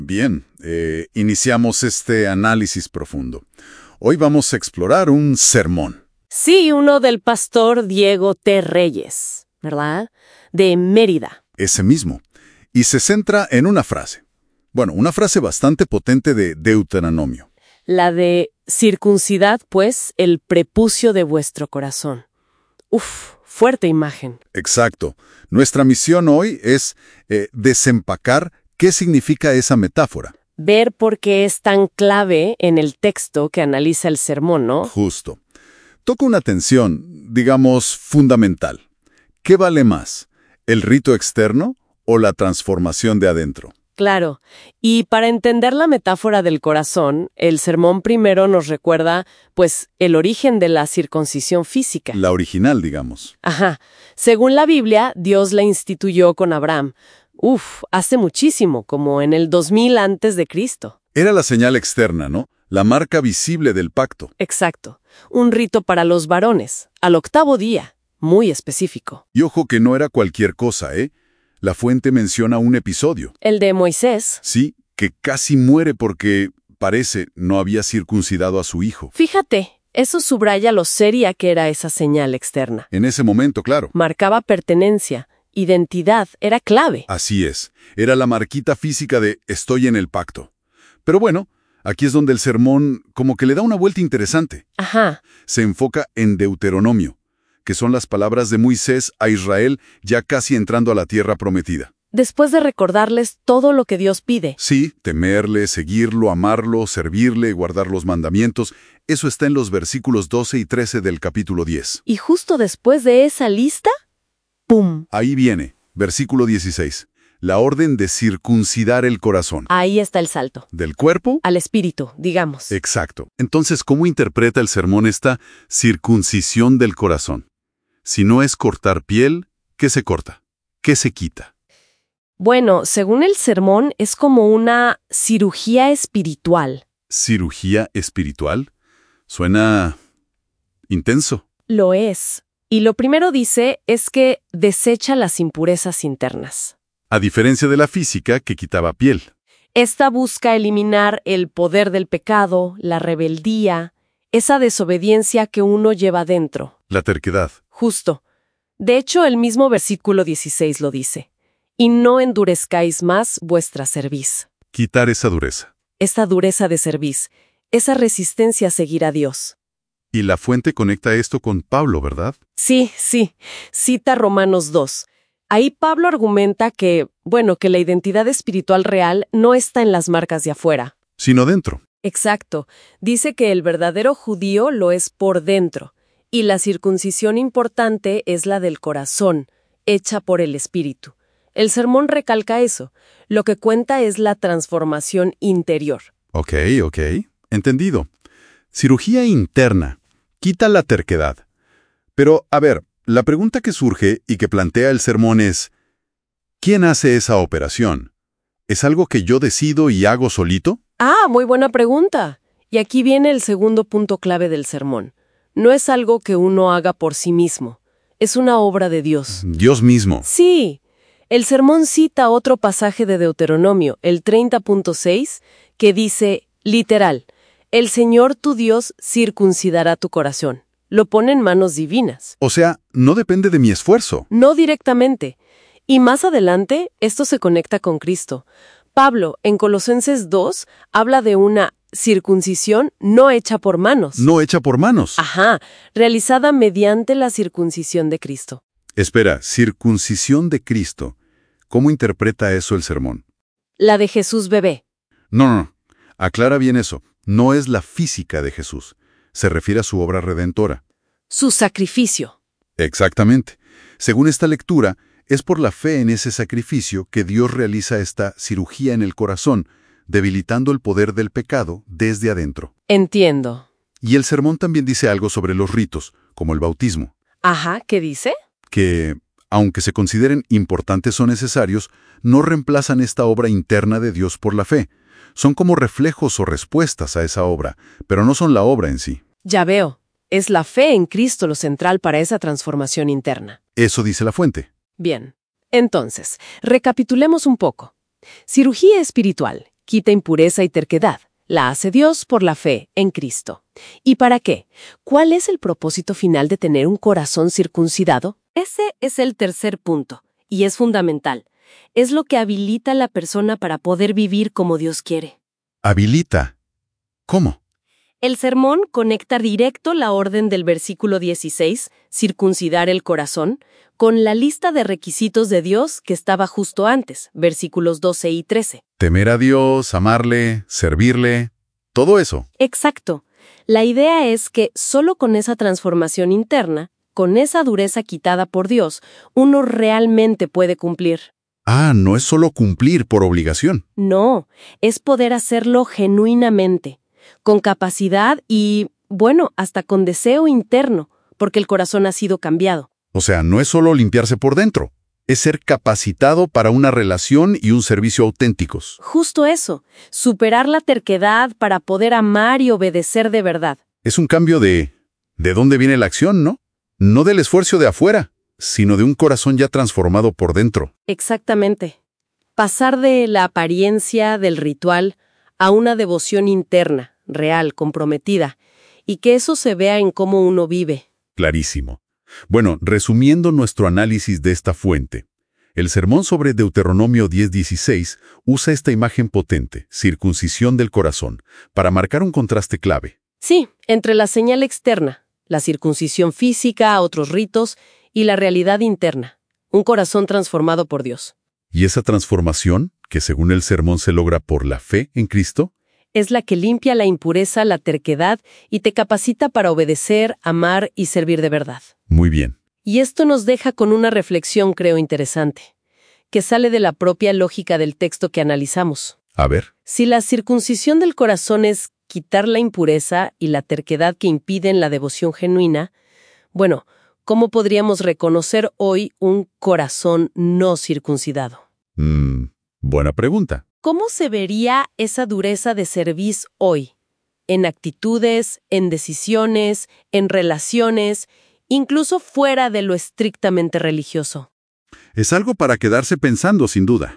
Bien, iniciamos este análisis profundo. Hoy vamos a explorar un sermón. Sí, uno del pastor Diego T. Reyes, ¿verdad? De Mérida. Ese mismo. Y se centra en una frase. Bueno, una frase bastante potente de Deuteronomio. La de circuncidad, pues, el prepucio de vuestro corazón. Uf, fuerte imagen. Exacto. Nuestra misión hoy es desempacar qué significa esa metáfora. Ver por qué es tan clave en el texto que analiza el sermón, ¿no? Justo. Toca una tensión, digamos, fundamental. ¿Qué vale más? ¿El rito externo o la transformación de adentro? Claro. Y para entender la metáfora del corazón, el sermón primero nos recuerda, pues, el origen de la circuncisión física. La original, digamos. Ajá. Según la Biblia, Dios la instituyó con Abraham. Hace muchísimo, como en el 2000 antes de Cristo. Era la señal externa, ¿no? La marca visible del pacto. Exacto. Un rito para los varones, al 8º día, muy específico. Y ojo que no era cualquier cosa, ¿eh? La fuente menciona un episodio. El de Moisés. Sí, que casi muere porque, parece, no había circuncidado a su hijo. Fíjate, eso subraya lo seria que era esa señal externa. En ese momento, claro. Marcaba pertenencia, identidad, era clave. Así es. Era la marquita física de estoy en el pacto. Pero bueno, aquí es donde el sermón como que le da una vuelta interesante. Ajá. Se enfoca en Deuteronomio, que son las palabras de Moisés a Israel ya casi entrando a la tierra prometida. Después de recordarles todo lo que Dios pide. Sí, temerle, seguirlo, amarlo, servirle, guardar los mandamientos, eso está en los versículos 12 y 13 del capítulo 10. Y justo después de esa lista, ¡pum! Ahí viene, versículo 16, la orden de circuncidar el corazón. Ahí está el salto. ¿Del cuerpo? Al espíritu, digamos. Exacto. Entonces, ¿cómo interpreta el sermón esta circuncisión del corazón? Si no es cortar piel, ¿qué se corta? ¿Qué se quita? Bueno, según el sermón, es como una cirugía espiritual. ¿Cirugía espiritual? Suena intenso. Lo es. Y lo primero dice es que desecha las impurezas internas. A diferencia de la física, que quitaba piel. Esta busca eliminar el poder del pecado, la rebeldía, esa desobediencia que uno lleva dentro. La terquedad. Justo. De hecho, el mismo versículo 16 lo dice. Y no endurezcáis más vuestra cerviz. Quitar esa dureza. Esta dureza de cerviz, esa resistencia a seguir a Dios. Y la fuente conecta esto con Pablo, ¿verdad? Sí. Cita Romanos 2. Ahí Pablo argumenta que la identidad espiritual real no está en las marcas de afuera. Sino dentro. Exacto. Dice que el verdadero judío lo es por dentro. Y la circuncisión importante es la del corazón, hecha por el Espíritu. El sermón recalca eso. Lo que cuenta es la transformación interior. Ok. Entendido. Cirugía interna. Quita la terquedad. Pero, a ver, la pregunta que surge y que plantea el sermón es, ¿quién hace esa operación? ¿Es algo que yo decido y hago solito? Muy buena pregunta. Y aquí viene el segundo punto clave del sermón. No es algo que uno haga por sí mismo. Es una obra de Dios. Dios mismo. Sí. El sermón cita otro pasaje de Deuteronomio, el 30.6, que dice, literal, el Señor tu Dios circuncidará tu corazón. Lo pone en manos divinas. O sea, no depende de mi esfuerzo. No directamente. Y más adelante, esto se conecta con Cristo. Pablo, en Colosenses 2, habla de una circuncisión no hecha por manos. No hecha por manos. Ajá, realizada mediante la circuncisión de Cristo. Espera, circuncisión de Cristo. ¿Cómo interpreta eso el sermón? La de Jesús bebé. No. Aclara bien eso. No es la física de Jesús. Se refiere a su obra redentora. Su sacrificio. Exactamente. Según esta lectura, es por la fe en ese sacrificio que Dios realiza esta cirugía en el corazón, debilitando el poder del pecado desde adentro. Entiendo. Y el sermón también dice algo sobre los ritos, como el bautismo. Ajá, ¿qué dice? Que, aunque se consideren importantes o necesarios, no reemplazan esta obra interna de Dios por la fe. Son como reflejos o respuestas a esa obra, pero no son la obra en sí. Ya veo. Es la fe en Cristo lo central para esa transformación interna. Eso dice la fuente. Bien. Entonces, recapitulemos un poco. Cirugía espiritual. quita impureza y terquedad. La hace Dios por la fe en Cristo. ¿Y para qué? ¿Cuál es el propósito final de tener un corazón circuncidado? Ese es el tercer punto, y es fundamental. Es lo que habilita a la persona para poder vivir como Dios quiere. Habilita. ¿Cómo? El sermón conecta directo la orden del versículo 16, circuncidar el corazón, con la lista de requisitos de Dios que estaba justo antes, versículos 12 y 13. Temer a Dios, amarle, servirle, todo eso. Exacto. La idea es que solo con esa transformación interna, con esa dureza quitada por Dios, uno realmente puede cumplir. Ah, no es solo cumplir por obligación. No, es poder hacerlo genuinamente, con capacidad y, bueno, hasta con deseo interno, porque el corazón ha sido cambiado. O sea, no es solo limpiarse por dentro, es ser capacitado para una relación y un servicio auténticos. Justo eso, superar la terquedad para poder amar y obedecer de verdad. Es un cambio de dónde viene la acción, ¿no? No del esfuerzo de afuera, sino de un corazón ya transformado por dentro. Exactamente. Pasar de la apariencia del ritual a una devoción interna, real, comprometida, y que eso se vea en cómo uno vive. Clarísimo. Bueno, resumiendo nuestro análisis de esta fuente, el sermón sobre Deuteronomio 10:16 usa esta imagen potente, circuncisión del corazón, para marcar un contraste clave. Sí, entre la señal externa, la circuncisión física, otros ritos, y la realidad interna, un corazón transformado por Dios. Y esa transformación, que según el sermón se logra por la fe en Cristo, es la que limpia la impureza, la terquedad y te capacita para obedecer, amar y servir de verdad. Muy bien. Y esto nos deja con una reflexión, creo, interesante, que sale de la propia lógica del texto que analizamos. A ver. Si la circuncisión del corazón es quitar la impureza y la terquedad que impiden la devoción genuina, bueno, ¿cómo podríamos reconocer hoy un corazón no circuncidado? Buena pregunta. ¿Cómo se vería esa dureza de cerviz hoy? En actitudes, en decisiones, en relaciones, incluso fuera de lo estrictamente religioso. Es algo para quedarse pensando, sin duda.